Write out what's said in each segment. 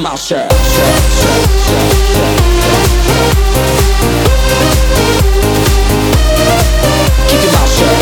mouth shut. Keep your mouth shut.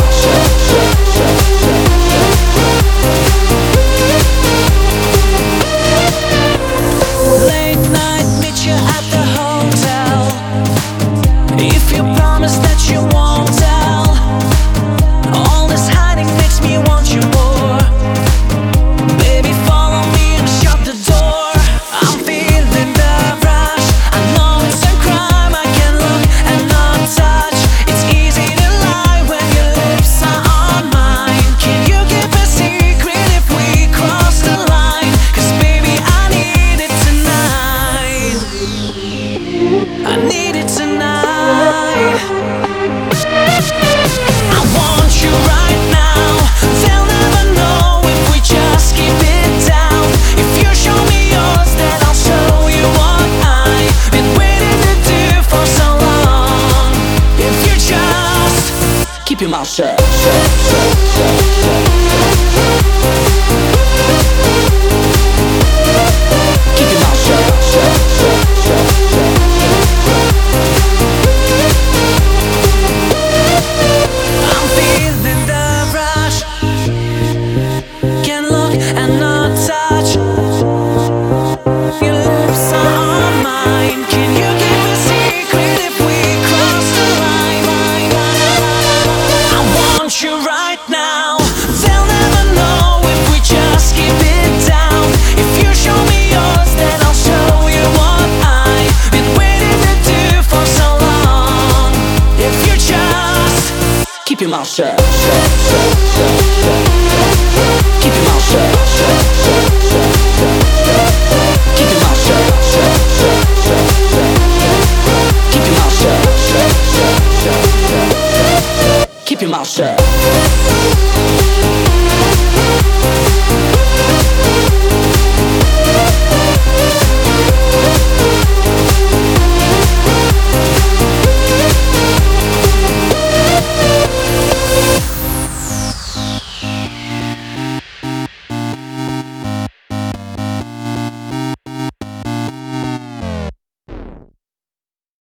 Late night, meet you at the hotel. If you promise that you won't tell, all this hiding makes me want you more. Baby, follow me and shut the door. I'm feeling the rush. I know it's a crime. I can look and not touch. It's easy to lie when your lips are on mine. Can you keep a secret if we cross the line? 'Cause baby, I need it tonight. I need it tonight. I want you right now. They'll never know if we just keep it down. If you show me yours, then I'll show you what I've been waiting to do for so long. If you just Keep your mouth shut. Keep your mouth shut. I'm feeling the rush. Can look and not touch. Your lips are on mine. Can you keep a secret if we cross the line? I want you right now. They'll never know if we just keep it down. If you show me yours, then I'll show you what I've been waiting to do for so long. If you just Keep your mouth shut. Keep your mouth shut. Keep your mouth shut. Keep your mouth shut. Keep your mouth shut.